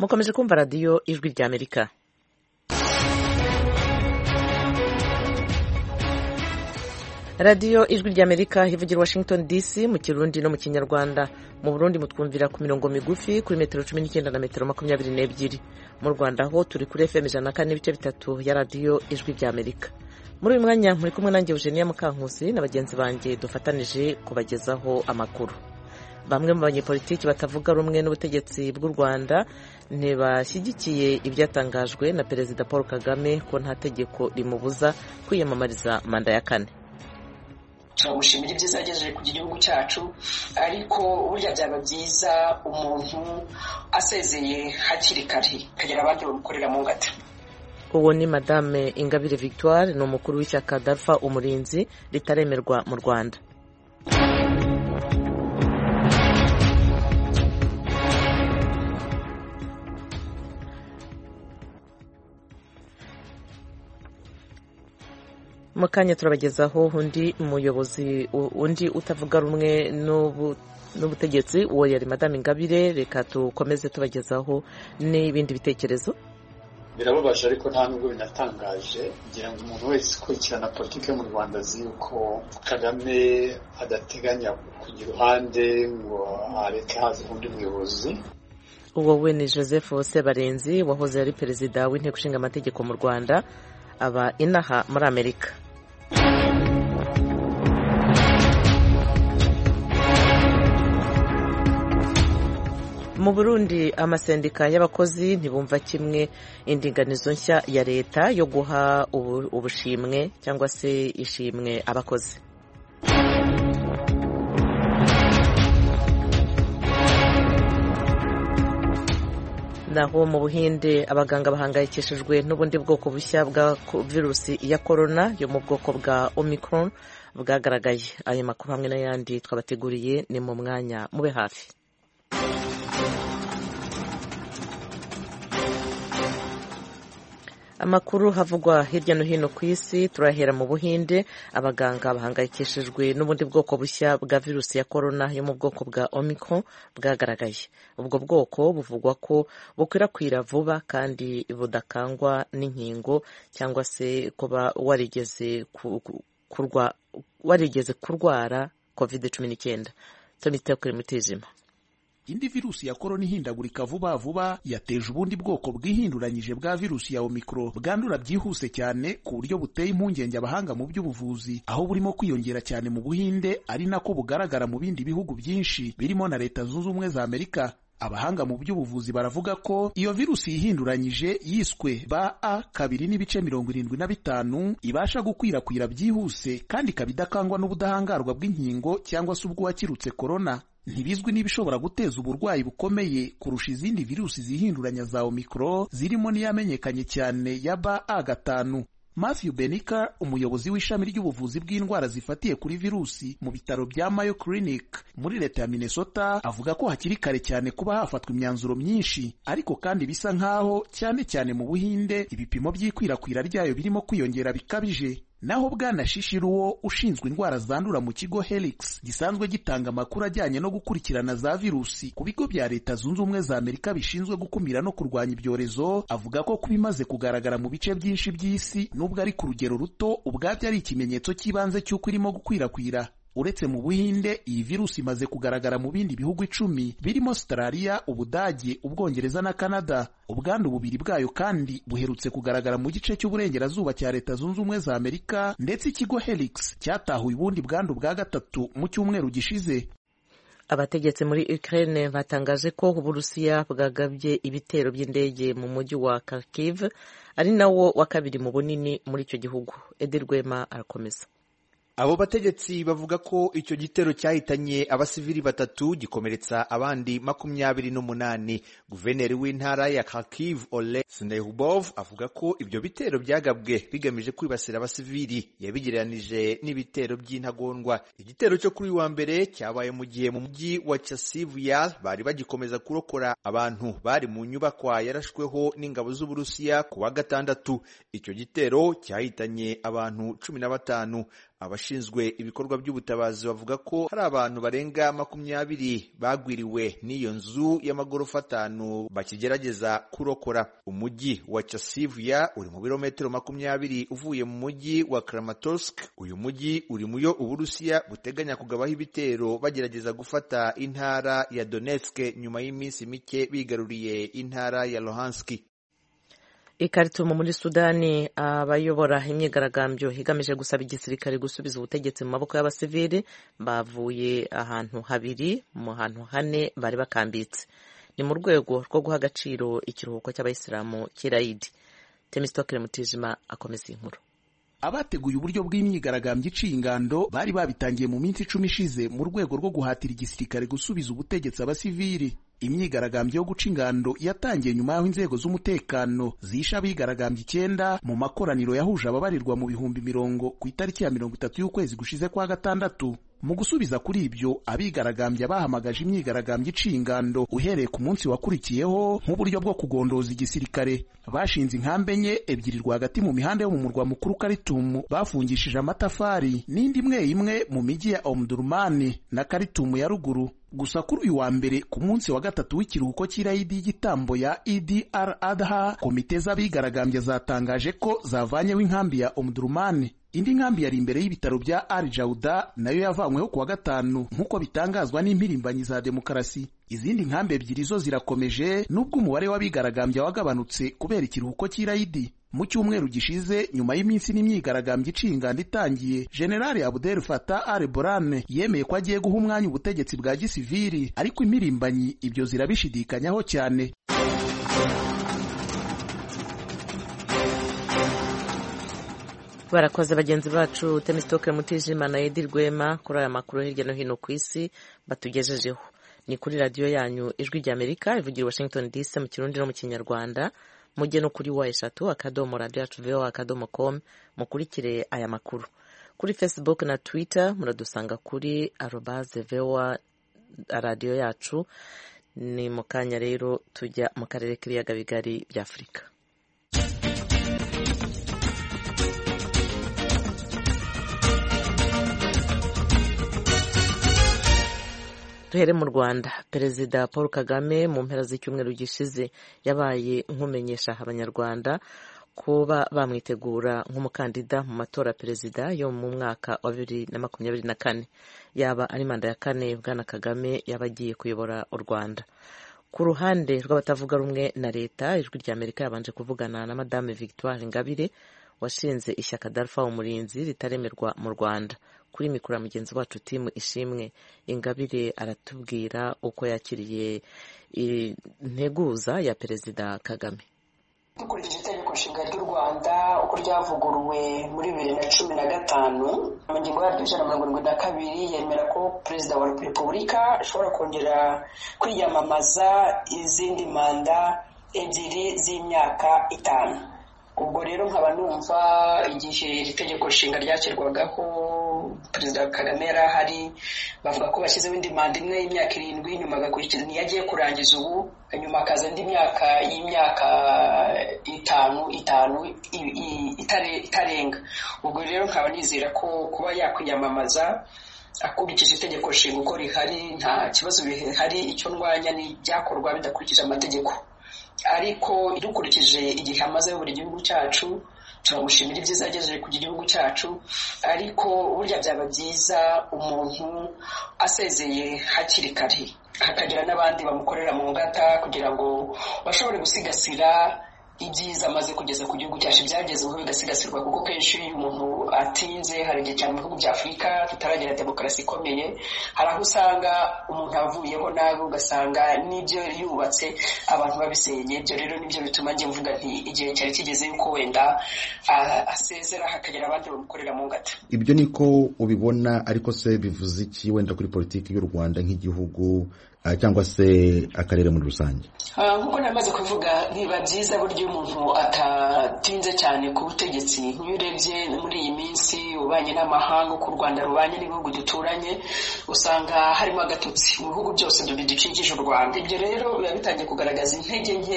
mukomeje kumva radiyo ijwi ry'Amerika. radiyo ijwi ry'Amerika ivugira Washington DC mu Kirundi no mu Kinyarwanda. Mu Burundi mutwumvira ku mirongo migufi kuri metero 19 na metero 22. Mu Rwanda ho turi kuri FM 104.3 ya radiyo ijwi ry'Amerika. Muri uyu mwanya muri kumwe nanjye Eugenia Mukankusi na bagenzi banjye dufatanije kubagezaho amakuru. Bamwe mu banyepolitiki batavuga rumwe n'ubutegetsi bw'u Rwanda ntibashyigikiye ibyatangajwe na Perezida Paul Kagame ko nta tegeko rimubuza kwiyamamariza manda ya 4. turagushimira ibyiza yagejeje ku gihugu cyacu, ariko burya byaba byiza umuntu asezeye hakiri kare kagira abandi bamukorera mu ngata. Uwo ni Madame Ingabire Victoire, ni umukuru w'ishyaka Dalfa Umurinzi ritaremerwa mu Rwanda. Mukanya turabagezaho undi utavuga rumwe n'ubutegetsi, uwo yari Madame Ingabire. Reka tukomeze tubagezaho n'ibindi bitekerezo. Birababaje ariko nta nubwo binatangaje, ngira ngo umuntu wese ukurikirana politiki yo mu Rwanda azi yuko Kagame adateganya kugira uruhande ngo areke haza undi muyobozi. Uwo we ni Joseph Sebarenzi, wahoze ari perezida w'inteko ishinga amategeko mu Rwanda, aba inaha muri Amerika. Mu Burundi amasendika y'abakozi ntibumva kimwe indinganizo nshya ya leta yo guha ubushimwe cyangwa se ishimwe abakozi. Naho mu Buhinde abaganga bahangayikishijwe n'ubundi bwoko bushya bwa virusi ya corona yo mu bwoko bwa Omicron bwagaragaye. Ayo makuru hamwe n'ayandi twabateguriye ni mu mwanya, mube hafi. Amakuru havugwa hirya no hino ku isi, turahera mu Buhinde. Abaganga bahangayikishijwe n'ubundi bwoko bushya bwa virusi ya corona yo mu bwoko bwa Omicron bwagaragaye. Ubwo bwoko buvugwa ko bukwirakwira vuba kandi budakangwa n'inkingo cyangwa se kuba warigeze kurwara COVID-19. Tonite kuri mutizima. Indi virusi ya korona ihindagurika vuba vuba yateje ubundi bwoko bwihinduranyije bwa virusi ya Omicron bwandura byihuse cyane ku buryo buteye impungenge abahanga mu by'ubuvuzi, aho burimo kwiyongera cyane mu Buhinde, ari nako bugaragara mu bindi bihugu byinshi birimo na Leta Zunze Ubumwe za Amerika. Abahanga mu by'ubuvuzi baravuga ko iyo virusi yihinduranyije yiswe BA2.75 ibasha gukwirakwira byihuse kandi kabidakangwa n'ubudahangarwa bw'inkingo cyangwa se ubw'uwakirutse corona. Ntibizwi niba ishobora guteza uburwayi bukomeye kurusha izindi virusi zihinduranya za Omicron zirimo n'iyamenyekanye cyane ya BA5. Matthew Benica, umuyobozi w'ishami ry'ubuvuzi bw'indwara zifatiye kuri virusi mu bitaro bya Mayo Clinic muri leta ya Minnesota, avuga ko hakiri kare cyane kuba hafatwa imyanzuro myinshi, ariko kandi bisa nkaho cyane cyane mu Buhinde ibipimo by'ikwirakwira ryayo birimo kwiyongera bikabije. Naho Bwana Shishiruwo ushinzwe indwara zandura mu kigo Helix gisanzwe gitanga amakuru ajyanye no gukurikirana za virusi ku bigo bya Leta Zunze Ubumwe za Amerika bishinzwe gukumira no kurwanya ibyorezo, avuga ko kubimaze kugaragara mu bice byinshi by'isi nubwo ari ku rugero ruto, ubwabyo ari ikimenyetso cy'ibanze cy'uko irimo gukwirakwira. Uretse mu Buhinde, iyi virusi imaze kugaragara mu bindi bihugu 10 birimo Australia, Ubudage, Ubwongereza na Canada. Ubwandu bubiri bwayo kandi buherutse kugaragara mu gice cy'uburengerazuba cya Leta Zunze Ubumwe za Amerika, ndetse ikigo Helix cyatahuye ubundi bwandu bwa gatatu mu cyumweru gishize. Abategetsi muri Ukraine batangaje ko Uburusiya bwagabye ibitero by'indege mu mujyi wa Kharkiv, ari nawo wa kabiri mu bunini muri icyo gihugu. Edirwema arakomeza. Abo bategetsi bavuga ko icyo gitero cyahitanye abasivili 3 gikomeretsa abandi 28. Guverineri w'intara ya Kharkiv Ole Snehubov avuga ko ibyo bitero byagabwe bigamije kwibasira abasivili, yabigereranije n'ibitero by'intagondwa. Igitero cyo kuri wa mbere cyabaye mu gihe mu mujyi wa Chasiv Yar bari bagikomeza kurokora abantu bari mu nyubakwa yarashweho n'ingabo z'Uburusiya ku wa gatandatu. Icyo gitero cyahitanye abantu 15. Abashinzwe ibikorwa by'ubutabazi bavuga ko hari abantu barenga 20 bagwiriwe n'iyo nzu y'amagorofa 5 bakigerageza kurokora. Umujyi wa Chasiv uri mu birometero 20 uvuye mu mujyi wa Kramatorsk. Uyu mujyi uri muyo Uburusiya buteganya kugabaho ibitero bagerageza gufata intara ya Donetsk nyuma y'iminsi mike bigaruriye intara ya Luhansk. Ikaritumu muri Sudani, abayobora imyigaragambyo higamije gusaba igisirikare gusubiza ubutegetsi mu maboko y'abasivili bavuye ahantu habiri mu hantu hane bari bakambitse. Ni mu rwego rwo guha agaciro ikiruhuko cy'abayisilamu cy'Eid. Temistokere Mutijima akomeza inkuru. Abateguye uburyo bw'imyigaragambyo iciye ingando bari babitangiye mu minsi 10 ishize mu rwego rwo guhatira igisirikare gusubiza ubutegetsi abasivili. Imyigaragambyo yo guca ingando yatangiye nyuma y'aho inzego z'umutekano zisha abigaragambye 9 mu makoraniro yahuje ababarirwa mu bihumbi 100 ku itariki ya 30 y'ukwezi gushize kwa gatandatu. Mu gusubiza kuri ibyo, abigaragambye bahamagaje imyigaragambyo iciye ingando uhereye ku munsi wakurikiyeho nk'uburyo bwo kugondoza igisirikare. Bashinze inkambi enye, ebyiri rwagati mu mihanda yo mu murwa mukuru Khartoum bafungishije amatafari, n'indi imwe mu mijyi ya Omdurman na Khartoum ya ruguru. Gusa kuri uyu wa mbere ku munsi wa gatatu w'ikiruhuko cy'Eid y'igitambo ya Eid al-Adha, komite z'abigaragambye zatangaje ko zavanyeho inkambi ya Omdurman. Indi nkambi yari imbere y'ibitaro bya Al-Jauda nayo yavanyweho kuwa gatanu nk'uko bitangazwa n'impirimbanyi za demokarasi. Izindi nkambi ebyiri zo zirakomeje nubwo umubare w'abigaragambye wagabanutse kubera ikiruhuko cy'Eid. Mu cyumweru gishize nyuma y'iminsi n'imyigaragambyo iciye ingando itangiye, General Abdel Fattah al-Burhan yemeye ko agiye guha umwanya ubutegetsi bwa gisivili, ariko impirimbanyi ibyo zirabishidikanyaho cyane. Barakoze bagenzi bacu Temistokere Mutijima na Edi Rwema kuri aya makuru hirya no hino ku isi batugejejeho. Ni kuri radio yanyu Ijwi ry'Amerika ivugira Washington DC mu Kirundi no mu Kinyarwanda. Mujye no kuri wa3.radio.voa.com mukurikire aya makuru. Kuri Facebook na Twitter muradusanga kuri @voa radio yacu. Ni mukanya rero tujya mu karere k'ibiyaga bigari bya Afrika. Duhere mu Rwanda. Perezida Paul Kagame mu mpera z'icyumweru gishize yabaye nkumenyesha abanyarwanda kuba bamwitegura nk'umukandida mu matora perezida yo mu mwaka wa 2024. Yaba ari manda ya 4 Bwana Kagame yabagiye kuyobora u Rwanda. Ku ruhande rw'abatavuga rumwe na leta, Ijwi ry'Amerika yabanje kuvugana na Madame Victoire Ingabire washinze ishyaka Dalpha Umurinzi ritaremerwa mu Rwanda. Kuri mikoro mugenzi wacu Timu Ishimwe, Ingabire aratubwira uko yakiriye integuza ya Perezida Kagame. Dukurikije itegeko nshinga ry'u Rwanda uko ryavuguruwe muri 2015 mu ngingo yaryo 172 yemera ko Perezida wa Repubulika ashobora kongera kwiyamamaza izindi manda ebyiri z'imyaka 5. Ubwo rero nkaba numva igihe iri tegeko nshinga ryakirwagaho Perezida Kagame yarahari, bavuga ko bashyizeho indi manda imwe y'imyaka 7 nyuma agakurikiza niyagiye kurangiza ubu, nyuma akaza indi myaka 5 itarenga. Ubwo rero nkaba nizera ko kuba yakwiyamamaza akurikije itegeko nshinga uko rihari nta kibazo bihari. Icyo ndwanya ni byakorwa bidakurikije amategeko, ariko dukurikije igihe amaze buri gihugu cyacu turamushimira ibyiza yagejeje ku gihugu cyacu, ariko burya byaba byiza umuntu asezeye hakiri kare hakagira n'abandi bamukorera mu ngata kugira ngo bashobore gusigasira ibyiza amaze kugeza ku gihugu cyacu byagezeho bigasigasirwa, kuko kenshi iyo umuntu atinze, hari igihe cyane mu bihugu bya Afurika tutaragira demokarasi ikomeye, hari aho usanga umuntu avuyeho nabi ugasanga n'ibyo yubatse abantu babisenye. Ibyo rero nibyo bituma njye mvuga nti igihe cyari kigeze yuko wenda asezera hakagira abandi bamukorera mu ngata. Ibyo niko ubibona, ariko se bivuze iki wenda kuri politiki y'u Rwanda nk'igihugu cyangwa se akarere muri rusange? Nkuko namaze kuvuga, biba byiza buryo umuntu atatinze cyane ku butegetsi. Iyo urebye muri iyi minsi ubanye n'amahanga, uko u Rwanda rubanye n'ibihugu duturanye, usanga harimo agatotsi mu bihugu byose bidukikije u Rwanda. Ibyo rero biba bitangiye kugaragaza intege nke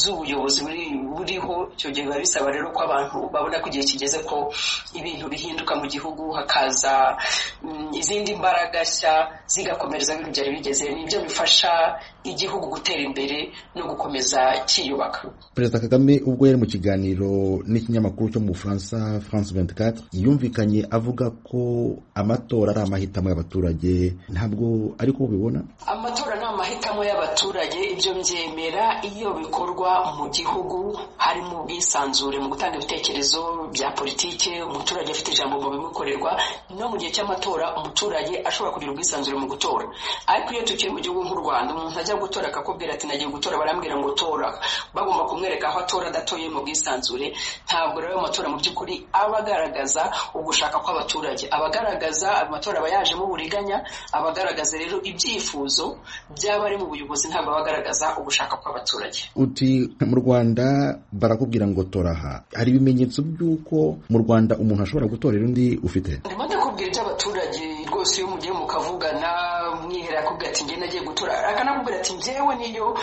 z'ubuyobozi buriho. Icyo gihe biba bisaba rero ko abantu babona ko igihe kigeze ko ibintu bihinduka impinduka mu gihugu, hakaza izindi mbaraga nshya zigakomereza ibintu byari bigeze. Nibyo bifasha igihugu gutera imbere no gukomeza kiyubaka. Perezida Kagame ubwo yari mu kiganiro n'ikinyamakuru cyo mu Bufaransa France 24 yumvikanye avuga ko amatora ari amahitamo y'abaturage. Ntabwo ariko ubibona? Amatora ni amahitamo y'abaturage, ibyo mbyemera iyo bikorwa mu gihugu harimo ubwisanzure mu gutanga ibitekerezo bya politike, umuturage afite ijambo mu bimukorerwa. No mu gihe cy'amatora umuturage ashobora kugira ubwisanzure mu gutora. Ariko iyo tukiri mu gihugu nk'u Rwanda, umuntu ajya gutora akakubwira ati nagiye gutora, barambwira ngo tora, bagomba kumwereka aho atora adatoye mu bwisanzure. Ntabwo rero amatora mu by'ukuri aba agaragaza ugushaka kw'abaturage, abagaragaza amatora aba yajemo uburiganya, abagaragaza rero ibyifuzo by'abari mu buyobozi, ntabwo abagaragaza ugushaka kw'abaturage. Uti mu Rwanda barakubwira ngo tora aha, hari ibimenyetso by'uko mu Rwanda umuntu ashobora gutorera undi ufite? Ndimo ndakubwira iby'abaturage rwose, iyo mugiye mukavugana mwihera akubwira ati njye nagiye gutora, akanakubwira ati njyewe niyo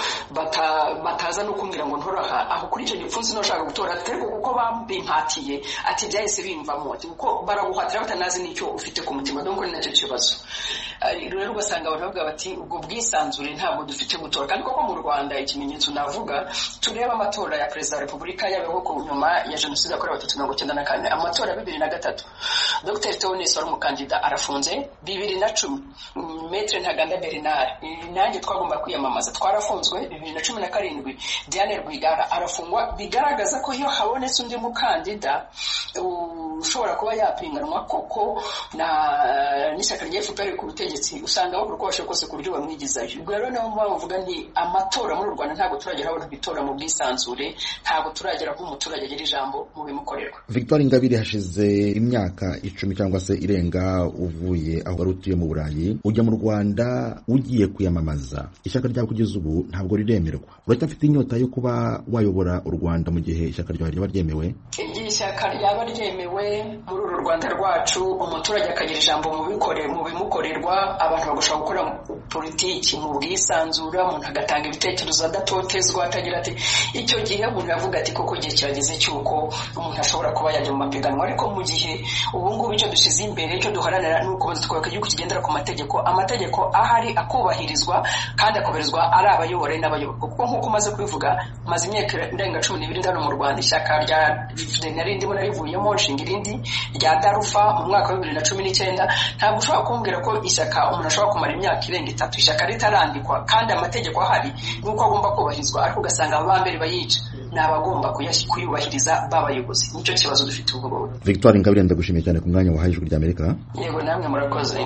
bataza no kumbwira ngo ntora aha, aho kuri icyo gipfunsi nashaka gutora, ariko kuko babimpatiye ati byahise bimvamo, kuko baraguhatira batanazi n'icyo ufite ku mutima. Donc ni nacyo kibazo. Rero ugasanga abantu bavuga bati ubwo bwisanzure ntabwo dufite gutora. Kandi koko mu Rwanda ikimenyetso navuga, tureba amatora ya perezida wa repubulika yabeho ku nyuma ya jenoside yakorewe abatutsi 1994, amatora ya 2003 Dr Theoneste wari umukandida arafunze. 2010 Maître Ntaganda Bernard nanjye twagomba kwiyamamaza twarafunzwe. 2017 Diane Rwigara arafungwa, bigaragaza ko iyo habonetse undi mukandida ushobora kuba yapinganwa koko n'ishyaka rya FPR ku butegetsi, usanga bakora uko bashoboye kose ku buryo bamwigizayo. Ubwo rero niyo mpamvu mvuga nti amatora muri Rwanda ntabwo turagera aho bitora mu bwisanzure, ntabwo turagera aho umuturage agira ijambo mu bimukorerwa. Victoire Ingabire, hashize imyaka 10 cyangwa se irenga uvuye aho wari utuye mu Burayi ujya mu Rwanda ugiye kwiyamamaza. Ishyaka ryawe kugeza ubu ntabwo riremerwa. Uracyafite inyota yo kuba wayobora u Rwanda mu gihe ishyaka ryawe ryaba ryemewe? Igihe ishyaka ryaba ryemewe muri uru Rwanda rwacu, umuturage akagira ijambo mu bimukorerwa, abantu bagashobora gukora politiki mu bwisanzure, umuntu agatanga ibitekerezo adatotezwa, atagira ati icyo gihe umuntu yavuga ati koko igihe kirageze cy'uko umuntu ashobora kuba yajya mu mapiganwa. Ariko mu gihe ubu ngubu icyo dushyize imbere, icyo duharanira ni uko twubaka igihugu kigendera ku amategeko ahari akubahirizwa kandi akubahirizwa ari abayobora n'abayoborwa. Kuko nk'uko umaze kubivuga, maze imyaka irenga 12 ndano mu Rwanda, ishyaka rya narindimo narivuyemo nshinga irindi rya Darufa mu mwaka wa 2019. Ntabwo ushobora kumbwira ko ishyaka umuntu ashobora kumara imyaka irenga 3 ishyaka ritarandikwa kandi amategeko ahari nuko agomba kubahirizwa, ariko ugasanga abambere bayica n'abagomba kuyubahiriza babayobozi. Nicyo kibazo dufite ubwo. Victoire Ingabire, ndagushimiye cyane ku mwanya wahaye Ijwi ry'Amerika. Yego namwe murakoze.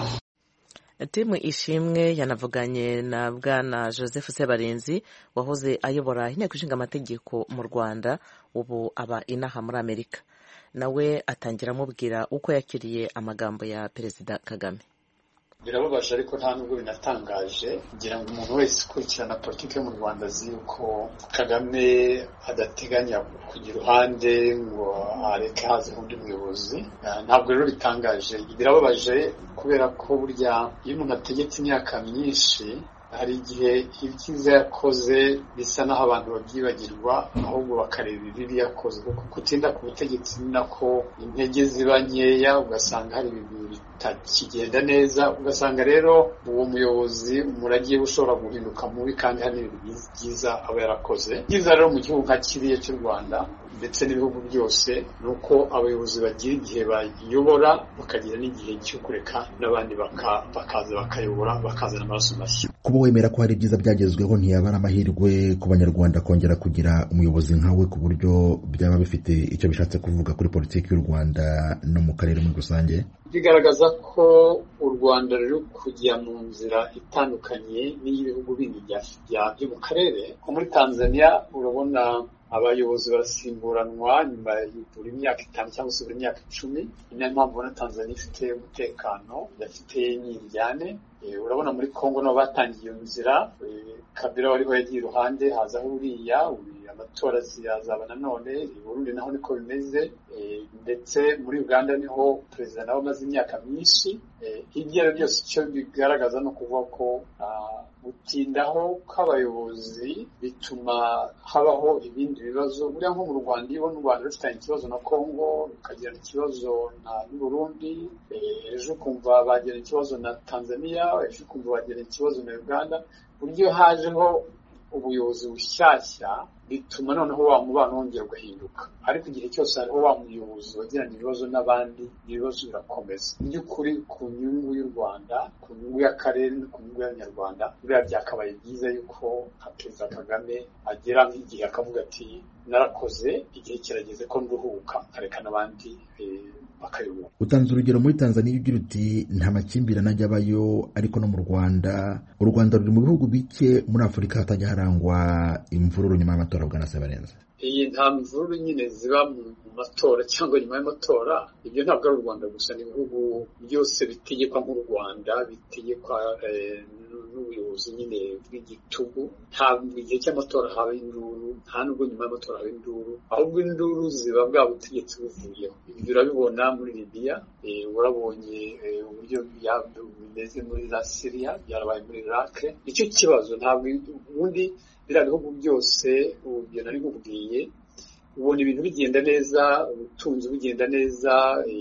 Timu Ishimwe yanavuganye na Bwana Joseph Sebarenzi wahoze ayobora inteko ishinga amategeko mu Rwanda, ubu aba inaha muri Amerika. Nawe atangira amubwira uko yakiriye amagambo ya Perezida Kagame. Birababaje ariko nta nubwo binatangaje, ngira ngo umuntu wese ukurikirana politiki yo mu Rwanda azi yuko Kagame adateganya kugira uruhande ngo areke haze undi muyobozi. Ntabwo rero bitangaje, birababaje kubera ko burya iyo umuntu ategetse imyaka myinshi hari igihe ibyiza yakoze bisa naho abantu babyibagirwa, ahubwo bakareba ibibi yakoze. Kuko kutinda ku butegetsi ni nako intege ziba nkeya, ugasanga hari ibintu bitakigenda neza, ugasanga rero uwo muyobozi umurage ushobora guhinduka mubi kandi hari ibintu byiza aba yarakoze. Byiza rero mu gihugu nka kiriya cy'u Rwanda ndetse n'ibihugu byose nuko abayobozi bagira igihe bayobora, bakagira n'igihe cyo kureka n'abandi bakaza bakayobora, bakazana amaraso mashya. Kuba wemera ko hari ibyiza byagezweho, ntiyaba ari amahirwe ku Banyarwanda kongera kugira umuyobozi nkawe, ku buryo byaba bifite icyo bishatse kuvuga kuri politiki y'u Rwanda no mu karere muri rusange? Bigaragaza ko u Rwanda ruri kujya mu nzira itandukanye n'iy'ibihugu bindi byo mu karere. Nko muri Tanzania urabona abayobozi barasimburanwa nyuma buri myaka 5 cyangwa se buri myaka 10. Niyo mpamvu ubona Tanzania ifite umutekano, idafite n'iryane. Urabona muri Kongo nabo batangiye iyo nzira, Kabila wariho yagiye iruhande, hazaho uriya amatora ziyazaba nanone i Burundi naho niko bimeze ndetse muri Uganda niho perezida nawe amaze imyaka myinshi ibyo byose icyo bigaragaza no kuvuga ko gutindaho kw'abayobozi bituma habaho ibindi bibazo buriya nko mu Rwanda iyo u Rwanda rufitanye ikibazo na Congo rukagira ikibazo n'u Burundi ejo kumva bagira ikibazo na Tanzania ejo kumva bagira ikibazo na Uganda buryo hajeho ubuyobozi bushyashya bituma noneho wa mubano wongera ugahinduka ariko igihe cyose hariho wa muyobozi wagirana ibibazo n'abandi ibibazo birakomeza by'ukuri ku nyungu y'u Rwanda ku nyungu y'akarere no ku nyungu y'abanyarwanda buriya byakabaye byiza yuko Perezida Kagame agera nk'igihe akavuga ati narakoze igihe kirageze ko nduhuka kareka n'abandi bakayobora. Utanze urugero muri Tanzania ugira uti nta makimbirane ajya abayo ariko no mu Rwanda u Rwanda ruri mu bihugu bike muri Afurika hatajya harangwa imvururu nyuma y'amatora bwa Nasebarenza. Iyi nta mvururu nyine ziba mu matora cyangwa nyuma y'amatora ibyo ntabwo ari u Rwanda gusa n'ibihugu byose bitegekwa nk'u Rwanda bitegekwa n'ubuyobozi nyine bw'igitugu ntabwo igihe cy'amatora haba induru nta nubwo nyuma y'amatora haba induru ahubwo induru ziba bwa butegetsi buvuyeho ibyo urabibona muri Libya urabonye uburyo bimeze muri za Syria byarabaye muri Iraq nicyo kibazo ntabwo ubundi biriya bihugu byose ubyo nari nkubwiye ubona ibintu bigenda neza ubutunzi bugenda neza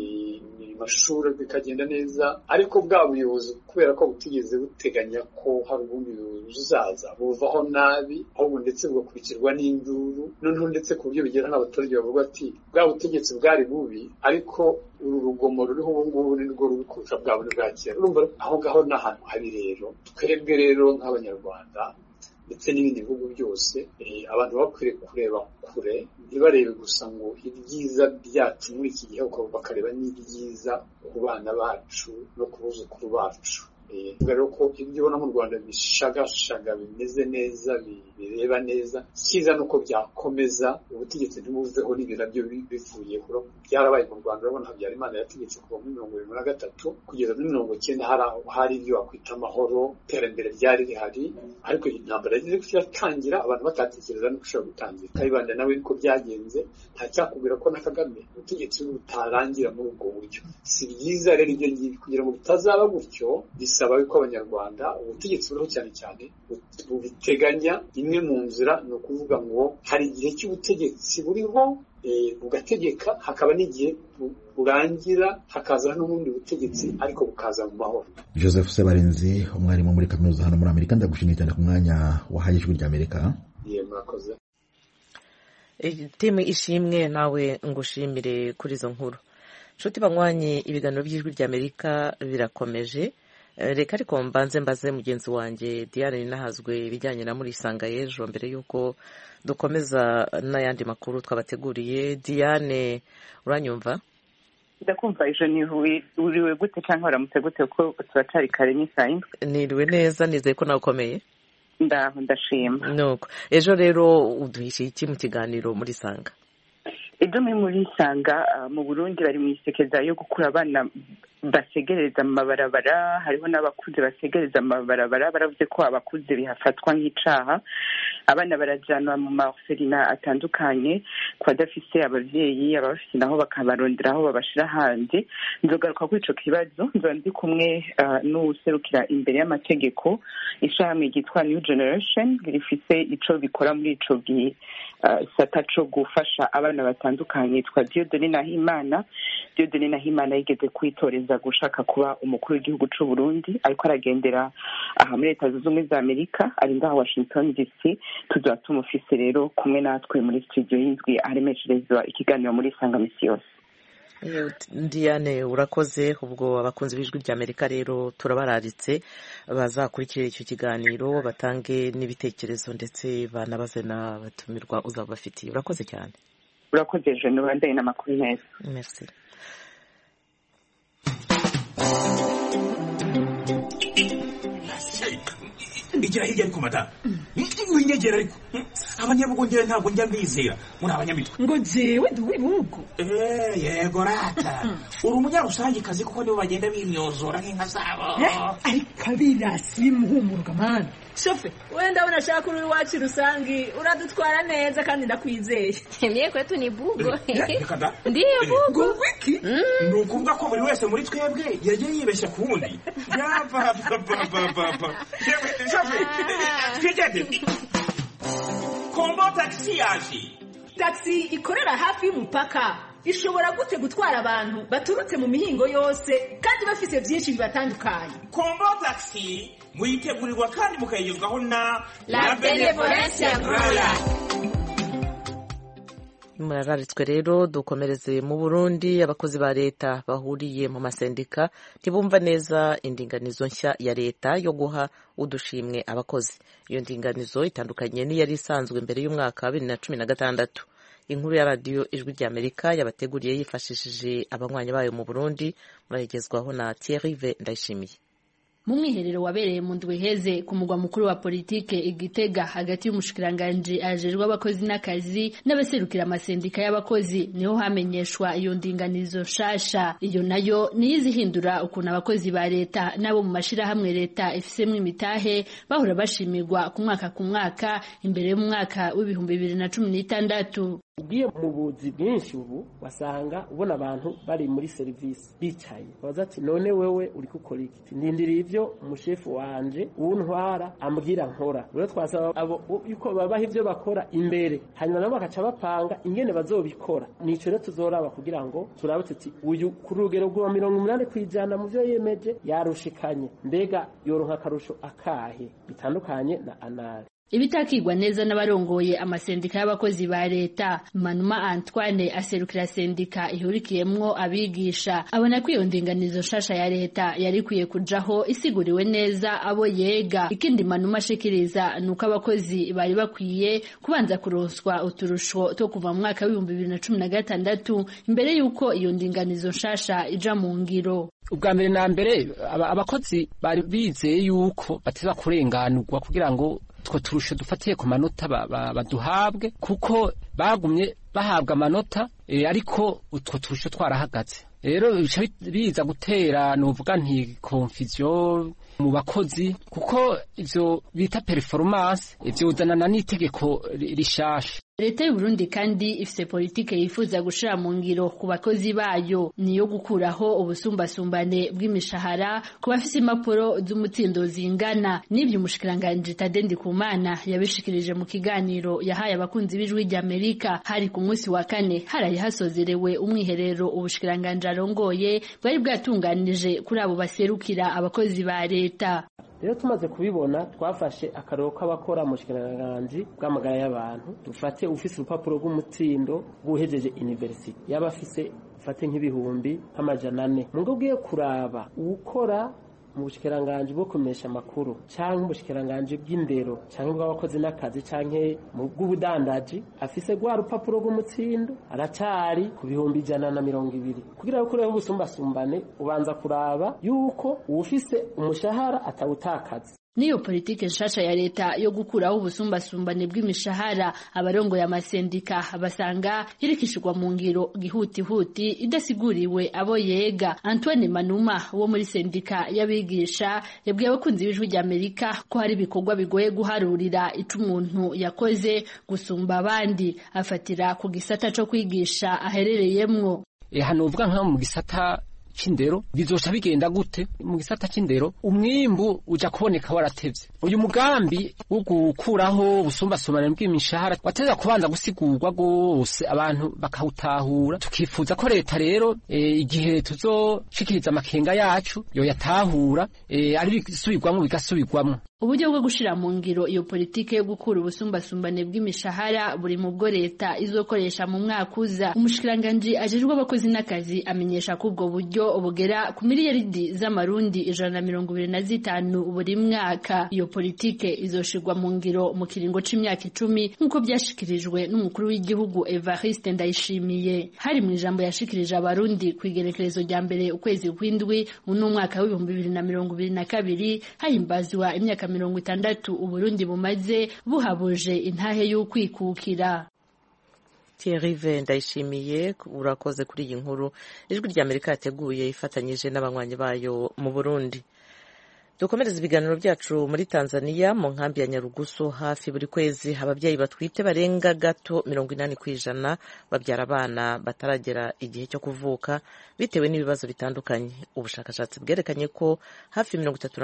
amashuri bikagenda neza ariko bwa buyobozi kubera ko butigeze buteganya ko hari ubundi buzaza buvaho nabi ahubwo ndetse bugakurikirwa n'induru noneho ndetse ku buryo bigera n'abaturage bavuga ati bwa butegetsi bwari bubi ariko uru rugomo ruriho ubu ngubu ni rwo ruri kurusha bwa bundi bwa kera urumva aho ngaho n'ahantu habi rero twebwe rero nk'abanyarwanda ndetse n'ibindi bihugu byose abantu bakwiriye kureba kure ntibarebe gusa ngo ibyiza byacu muri iki gihe bakareba n'ibyiza ku bana bacu no ku buzukuru bacu rero ko ibyo ubona mu Rwanda bishagashaga bimeze neza bireba neza cyiza nuko byakomeza ubutegetsi ntibuveho n'ibintu nabyo bivuyeho byarabaye mu Rwanda urabona Habyarimana yategetse kuva muri 1973 kugeza muri 1990 hari ibyo wakwita amahoro iterambere ryari rihari ariko intambara yagize kuyatangira abantu batatekereza no gushaka gutangira Kayibanda nawe niko byagenze nta cyakubwira ko na Kagame ubutegetsi butarangira muri ubwo buryo si byiza rero ibyo ngibi kugira ngo bitazaba gutyo bisaba yuko abanyarwanda ubutegetsi buriho cyane cyane bubiteganya imwe mu nzira ni ukuvuga ngo hari igihe cy'ubutegetsi buriho bugategeka hakaba n'igihe burangira hakaza n'ubundi butegetsi ariko bukaza mu mahoro. Joseph Sebarenzi umwarimu muri kaminuza hano muri Amerika ndagushimiye cyane ku mwanya wahaye Ijwi ry'Amerika. Murakoze. Timu ishimwe nawe ngushimire kuri izo nkuru. Nshuti banywanyi ibiganiro by'Ijwi ry'Amerika birakomeje. Reka ariko mbanze mbaze mugenzi wanjye Diane Ninahazwe ibijyanye na Murisanga y'ejo mbere yuko dukomeza n'ayandi makuru twabateguriye. Diane uranyumva? Ndakumva ejo ni uriwe gute cyangwa uramutse gute ko turacari kare n'isaha? Niriwe neza nizeye ko nawe ukomeye. Ndashima. Nuko ejo rero uduhishe iki mu kiganiro Murisanga? Ejo muri Sanga mu Burundi bari mu isekeza yo gukura abana basegereza amabarabara hariho n'abakuze basegereza amabarabara baravuze ko abakuze bihafatwa nk'icaha abana barajanwa mu maorphelinat atandukanye kwa dafise abavyeyi abafise naho bakabarondera aho babashira hanze nzogaruka kuri ico kibazo nzandi kumwe n'userukira imbere y'amategeko ishami gitwa New Generation rifise ico bikora muri ico gisata co gufasha abana batandukanye twa Dieudonné Nahimana yigeze kwitoreza gushaka kuba umukuru w'igihugu c'u Burundi ariko aragendera aha muri Leta Zunze Ubumwe za Amerika ari ngaho Washington DC tuzaba tumufise rero kumwe natwe muri studio y'indwi aremesherezwa ikiganiro muri Sanga misi yose. Diane urakoze ubwo abakunzi b'Ijwi ry'Amerika rero turabararitse bazakurikira icyo kiganiro batange n'ibitekerezo ndetse banabaze na batumirwa uzabafitiye. Urakoze cyane. Urakoze je n'abandi n'amakuru neza. Merci. igira hirya ariko madamu winyegera ariko abanyabugongera ntabwo njya mbizera muri abanyamitwe ngo jewe ndi uw'ibihugu yego rata uri umunyarusangikazi kuko nibo bagenda bimyozora nk'inka zabo ariko abirasi bimuhumuruka mani shofe wenda ndabona ashaka uri iwacu rusangi uradutwara neza kandi ndakwizeye mie kwetu ni bugo ndiyo bugo wiki ni ukuvuga ko buri wese muri twebwe yagiye yibeshya ku wundi yapapapapapa shofe twigende kombo taxi yaje taxi ikorera hafi y'umupaka ishobora gute gutwara abantu baturutse mu mihingo yose kandi bafise byinshi bibatandukanye. Kombo taxi muyitegurirwa kandi mukayigezwaho na La Benevolencia Royal. Murararitswe rero dukomereze mu Burundi. Abakozi ba leta bahuriye mu masendika ntibumva neza indinganizo nshya ya leta yo guha udushimwe abakozi. Iyo ndinganizo itandukanye n'iyari isanzwe mbere y'umwaka 2016. Inkuru ya radio Ijwi ry'Amerika yabateguriye yifashishije abanywanyi bayo mu Burundi, murayigezwaho na Thierry Ndayishimiye. Mu mwiherero wabereye mu ndwi heze ku mugwa mukuru wa politike Igitega hagati y'umushikiranganje ajejwe abakozi n'akazi n'abaserukira amasendika y'abakozi niho hamenyeshwa iyo ndinganizo shasha. Iyo nayo niyizihindura ukuntu abakozi ba leta nabo mu mashira hamwe leta ifisemwe imitahe bahora bashimirwa ku mwaka imbere y'umwaka w'2016. Ugiye mu buzi bwinshi ubu wasanga ubona abantu bari muri service bicaye baza ati none wewe uri gukora iki? Ndindiriye ivyo umushefu wanje untwara ambwira nkora. Rero twasaba abo yuko babaha ivyo bakora imbere hanyuma nabo bakaca bapanga ingene bazobikora. Nico rero tuzoraba kugira ngo turabe tuti uyu ku rugero rwa 80% mu vyo yemeje yarushikanye mbega yoronka karusho akahe bitandukanye na anari. Ibitakigwa neza n'abarongoye amasendika y'abakozi ba leta. Manuma Antoine aserukira sendika ihurikiyemwo abigisha abona ko iyo ndinganizo shasha ya leta yarikwiye kujaho isiguriwe neza abo yega. Ikindi Manuma ashikiriza nuko abakozi bari bakwiye kubanza kuronswa uturusho to kuva mu mwaka w'2016 imbere yuko iyo ndinganizo shasha ija mu ngiro. Ubwa mbere na mbere abakozi bari bizeye yuko bateza kurenganurwa kugira ngo two turusho dufatiye ku manota baduhabwe kuko bagumye bahabwa amanota ariko utwo turusho twarahagaze. Rero biza gutera novuga nti confusion mu bakozi kuko ivyo bita performance ivyo uzanana n'itegeko rishasha. Leta y'u Burundi kandi ifise politike yifuza gushira mu ngiro ku bakozi bayo niyo gukuraho ubusumbasumbane bw'imishahara ku bafise impapuro z'umutsindo zingana. N'ibyo umushikiranganje Tade Ndikumana yabishikirije mu kiganiro yahaye abakunzi b'Ijwi ry'Amerika hari ku munsi wa kane haraye hasozerewe umwiherero ubushikiranganje arongoye bwari bwatunganije kuri abo baserukira abakozi ba leta. Rero tumaze kubibona twafashe akaroro k'abakora mu shikiranganje bw'amagara y'abantu dufate ufise urupapuro rw'umutsindo guhejeje university yabafise ufate nk'ibihumbi nk'amajana 4 mungo ugiye kuraba ukora mu bushikiranganje bwo kumesha makuru canke mu bushikiranganje bw'indero canke bw'abakozi n'akazi canke mu bw'ubudandaji afise gwa rupapuro rw'umutsindo aracari ku bihumbi 120 kugira ngo kureho ubusumbasumbane ubanza kuraba yuko ufise umushahara atawutakaza. Niyo politike nshasha ya leta yo gukuraho ubusumbasumbane bw'imishahara abarongoye amasendika basanga irikishirwa mu ngiro gihutihuti idasiguriwe abo yega. Antoine Manuma wo muri sendika y'abigisha yabwiye abakunzi b'Ijwi ry'Amerika ko hari ibikorwa bigoye guharurira ico umuntu yakoze gusumba abandi afatira ku gisata co kwigisha aherereyemwo. Hano uvuga nka mu gisata c'indero bizosha bigenda gute? Mu gisata c'indero umwimbu uja kuboneka waratevye. Uyu mugambi wo gukuraho ubusumbasumbane bw'imishahara wateza kubanza gusigurwa gose abantu bakawutahura. Tukifuza ko leta rero igihe tuzoshikiriza amakenga yacu yo yatahura ari bisubirwamo bigasubirwamo. Uburyo bwo gushira mu ngiro iyo politike yo gukura ubusumbasumbane bw'imishahara buri mu bwo leta izokoresha mu mwaka uza. Umushikiranganje ajejwe abakozi n'akazi amenyesha ko ubwo buryo bugera ku miliyaridi z'amarundi 125 buri mwaka. Iyo politike izoshirwa mu ngiro mu kiringo c'imyaka 10 nkuko byashikirijwe n'umukuru w'igihugu Evariste Ndayishimiye hari mu ijambo yashikirije abarundi kwigerekerezo rya mbere ukwezi kw'indwi uno mwaka w'2022 hahimbazwa imyaka 60 Uburundi bumaze buhabuje intahe y'ukwikukira. Thierry Ndayishimiye urakoze kuri iyi nkuru ijwi rya Amerika yateguye ifatanyije n'abanywanyi bayo mu Burundi. Dukomereza ibiganiro byacu muri Tanzania mu nkambi ya Nyarugusu. Hafi buri kwezi ababyeyi batwite barenga gato 80% babyara abana bataragera igihe cyo kuvuka bitewe n'ibibazo bitandukanye. Ubushakashatsi bwerekanye ko hafi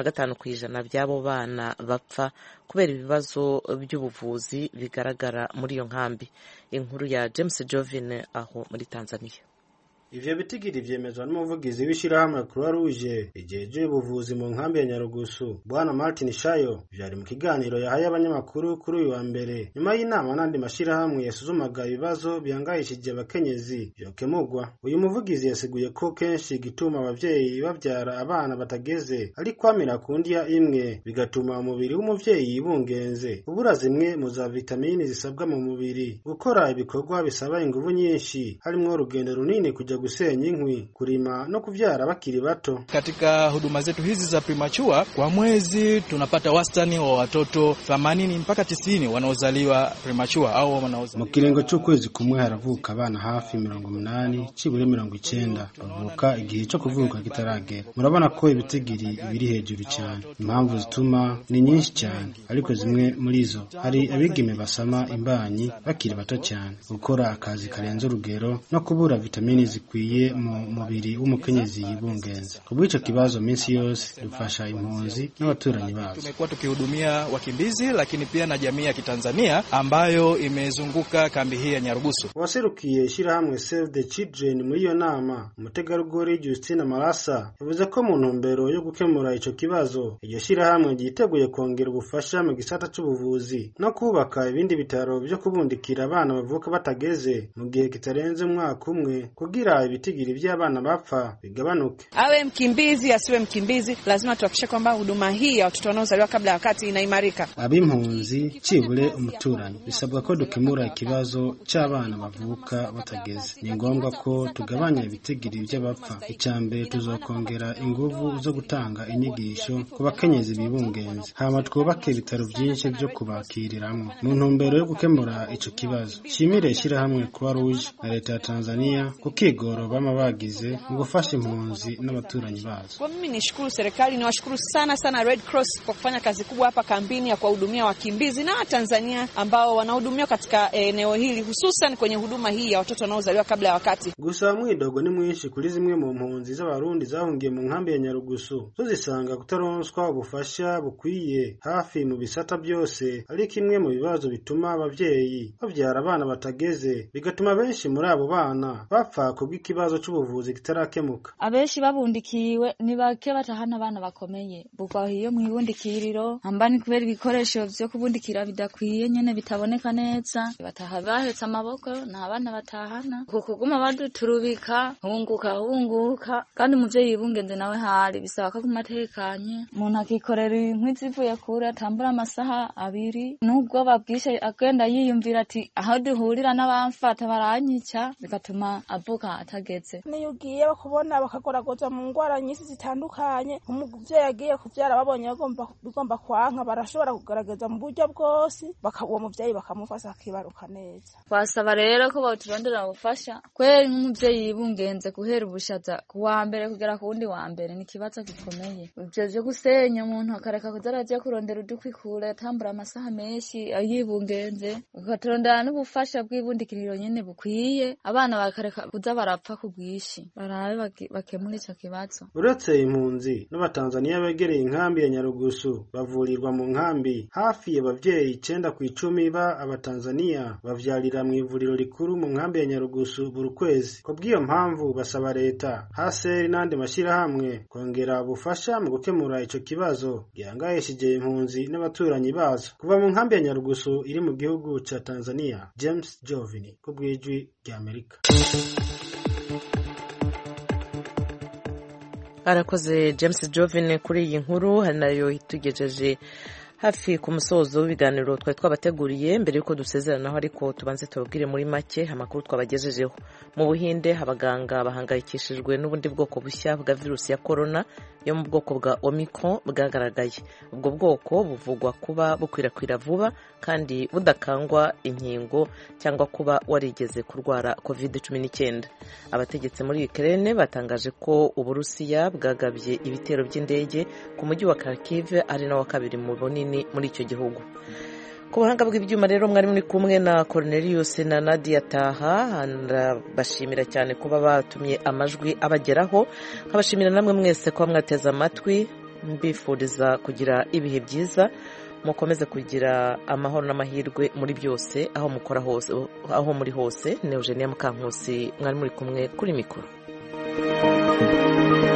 35% by'abo bana bapfa kubera ibibazo by'ubuvuzi bigaragara muri iyo nkambi. Inkuru ya James Jovine aho muri Tanzania. Ivyo bitigiri vyemezwa n'umuvugizi w'ishirahamwe Croix Rouge ijeje ubuvuzi mu nkambi ya Nyarugusu Bwana Martin Shayo vyari mu kiganiro yahaye abanyamakuru kuri uyu wa mbere nyuma y'inama n'andi mashirahamwe yasuzumaga ibibazo byangayishije abakenyezi vyokemurwa. Uyu muvugizi yasiguye ko kenshi gituma abavyeyi bavyara abana batageze ari kwamira ku ndya imwe bigatuma umubiri w'umuvyeyi ibungenze, ubura zimwe mu za vitamini zisabwa mu mubiri, gukora ibikorwa bisaba inguvu nyinshi harimwo urugendo runini kuja gusenya inkwi, kurima no kuvyara bakiri bato. Katika huduma zetu hizi za premature kwa mwezi tunapata wastani wa watoto 80 mpaka 90 wanaozaliwa premature au wanaozaliwa. Mu kirengo cy'ukwezi kumwe haravuka abana hafi 80 cibure 90 bavuka igihe cyo kuvuka kitaragera. Murabona ko ibitigiri biri hejuru cyane. Impamvu zituma ni nyinshi cyane, ariko zimwe muri zo hari abigeme basama imbanyi bakiri bato cyane, gukora akazi karenze urugero no kubura vitamini zikwiye mu mubiri w'umukenyezi yibungenze. Kubw'ico kibazo minsi yose dufasha impunzi n'abaturanyi bazo. Tumekuwa tukihudumia wakimbizi lakini pia na jamii ya Kitanzania ambayo imezunguka kambi hii ya Nyarugusu. Waserukiye ishirahamwe Save the Children muri iyo nama, umutegarugori Justina Marasa yavuze ko mu ntumbero yo gukemura ico kibazo iryo shirahamwe ryiteguye kongera ubufasha mu gisata c'ubuvuzi no kubaka ibindi bitaro byo kubundikira abana bavuka batageze mu gihe kitarenze umwaka umwe kugira ibitigiri by'abana bapfa bigabanuke. Awe mkimbizi asiwe mkimbizi, lazima tuhakikishe kwamba huduma hii ya watoto wanaozaliwa kabla ya wakati inaimarika. Abimpunzi cibure umuturanyi bisabwa ko dukemura ikibazo cy'abana bavuka batageze. Ni ngombwa ko tugabanya ibitigiri by'abapfa. Icambere tuzokongera inguvu zo gutanga inyigisho ku bakenyezi bibungenze, hama twubake ibitaro byinshi byo kubakiriramwo mu ntumbero yo gukemura ico kibazo. Shimire ishirahamwe Croix Rouge na leta ya Tanzania kukigoro bama bagize mu gufasha impunzi n'abaturanyi bazo. Kwa mimi nishukuru serikali, niwashukuru sana Red Cross kwa kufanya kazi kubwa hapa kambini ya kuwahudumia wakimbizi na Tanzania ambao wanahudumiwa katika eneo hili, hususan kwenye huduma hii ya watoto wanaozaliwa kabla ya wakati. Gusa mwidogo ni mwinshi kuri zimwe mu mpunzi z'abarundi zahungiye mu nkambi ya Nyarugusu, zisanga kutaronswa ubufasha bukwiye hafi mu bisata byose, ari kimwe mu bibazo bituma abavyeyi bavyara abana batageze, bigatuma benshi muri abo bana bapfa kubw'ikibazo cy'ubuvuzi kitarakemuka. Abenshi babundikiwe ni bake batahana abana bakomeye, bugwa hiyo mwibundikiriro ambani kubera ibikoresho byo kubundikira bidakwiye nyene bitaboneka neza, bataha bahetse amaboko na abana batahana kukuguma baduturubika hunguka kandi umuvyeyi yibungenze nawe hari bisaba ko kumatekanye umuntu akikorera inkwi zivuye kure atambura amasaha 2 nubwo babwishe agenda yiyumvira ati aho duhurira n'abamfata baranyica bigatuma avuka atageze. Niyo ugiye bakubona bakagoragoza mu ngwara nyinshi zitandukanye, umuvyeyi yagiye kuvyara babonye bigomba kwanka barashobora kugaragaza mu buryo bwose uwo muvyeyi bakamufasha akibaruka neza. Twasaba rero ko baturondera ubufasha kweri nk'umuvyeyi yibungenze guhera ubushaza ku wa mbere kugera ku wundi wa mbere ni kibazo gikomeye. Ivyo byo gusenya umuntu akareka kuzaraje kurondera udukwi kure atambura amasaha menshi ayibungenze, ugaturondera n'ubufasha bw'ibundikiriro nyene bukwiye, abana bakareka kuza barapfa kugwishi barabe bakemura ico kibazo. Uretse impunzi n'abatanzania begereye inkambi ya Nyarugusu bavurirwa mu nkambi hafi y'abavyeyi 9/10 ba abatanzania bavyarira mu ivuriro rikuru mu nkambi ya Nyarugusu buri kwezi. Kubw'iyo mpamvu basaba leta haseri n'andi mashirahamwe kongera ubufasha mu gukemura ico kibazo gihangayishije impunzi n'abaturanyi bazo. Kuva mu nkambi ya Nyarugusu iri mu gihugu ca Tanzania, James Jovini kubw'ijwi rya Amerika. Arakoze James Jovine kuri iyi nkuru, hari nayo itugejeje hafi ku musozo w'ibiganiro twari twabateguriye mbere y'uko dusezeranaho, ariko tubanze tubabwire muri make amakuru twabagejejeho. Mu Buhinde abaganga bahangayikishijwe n'ubundi bwoko bushya bwa virusi ya korona yo mu bwoko bwa Omicron bwagaragaye. Ubwo bwoko buvugwa kuba bukwirakwira vuba kandi budakangwa inkingo cyangwa kuba warigeze kurwara COVID-19. Abategetsi muri Ukraine batangaje ko Uburusiya bwagabye ibitero by'indege ku mujyi wa Kharkiv ari nawo kabiri mu bunini muri icyo gihugu. Ku buhanga bw'ibyuma rero mwari muri kumwe na Cornelius na Nadia Taha, bashimira cyane kuba batumye amajwi abageraho, nkabashimira namwe mwese kuba mwateze amatwi, mbifuriza kugira ibihe byiza, mukomeze kugira amahoro n'amahirwe muri byose aho mukora hose, aho muri hose. Ni Eugenia Mukankusi mwari muri kumwe kuri mikoro.